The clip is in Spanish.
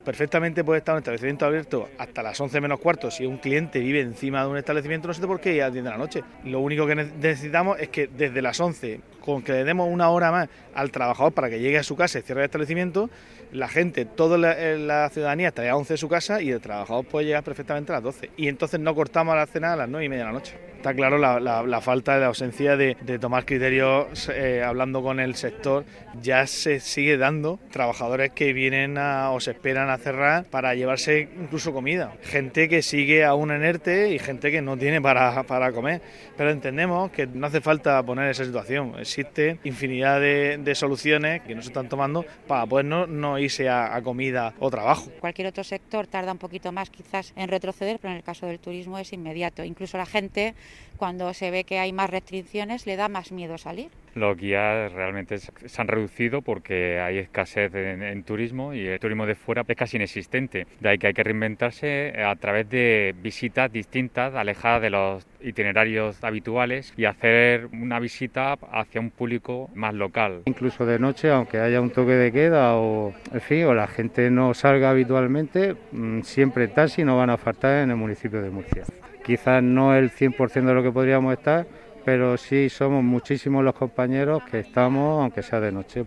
Perfectamente puede estar un establecimiento abierto hasta las 11 menos cuarto. Si un cliente vive encima de un establecimiento, no sé por qué ir a las 10 de la noche. Lo único que necesitamos es que desde las 11, con que le demos una hora más al trabajador para que llegue a su casa y cierre el establecimiento, la gente, toda la ciudadanía estaría a 11 de su casa y el trabajador puede llegar perfectamente a las 12. Y entonces no cortamos la cena a las 9:30 de la noche. Está claro la falta, la ausencia de tomar criterios, hablando con el sector. Ya se sigue dando trabajadores que vienen o se esperan a cerrar para llevarse incluso comida. Gente que sigue aún en ERTE y gente que no tiene para comer. Pero entendemos que no hace falta poner esa situación. Existe infinidad de soluciones que no se están tomando para poder no irse a comida o trabajo. Cualquier otro sector tarda un poquito más quizás en retroceder, pero en el caso del turismo es inmediato. Incluso la gente, cuando se ve que hay más restricciones, le da más miedo salir. Los guías realmente se han reducido porque hay escasez en turismo y el turismo de fuera es casi inexistente. De ahí que hay que reinventarse a través de visitas distintas, alejadas de los itinerarios habituales y hacer una visita hacia un público más local. Incluso de noche, aunque haya un toque de queda o la gente no salga habitualmente, siempre taxis no van a faltar en el municipio de Murcia. Quizás no el 100% de lo que podríamos estar, pero sí somos muchísimos los compañeros que estamos, aunque sea de noche.